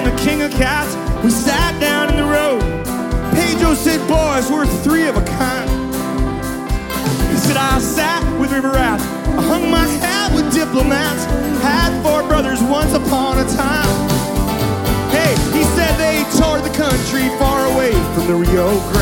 the king of cats. We sat down in the road. Pedro said, boys, we're three of a kind. He said, I sat with river rats, I hung my hat with diplomats, had four brothers once upon a time. Hey, he said they toured the country far away from the Rio Grande.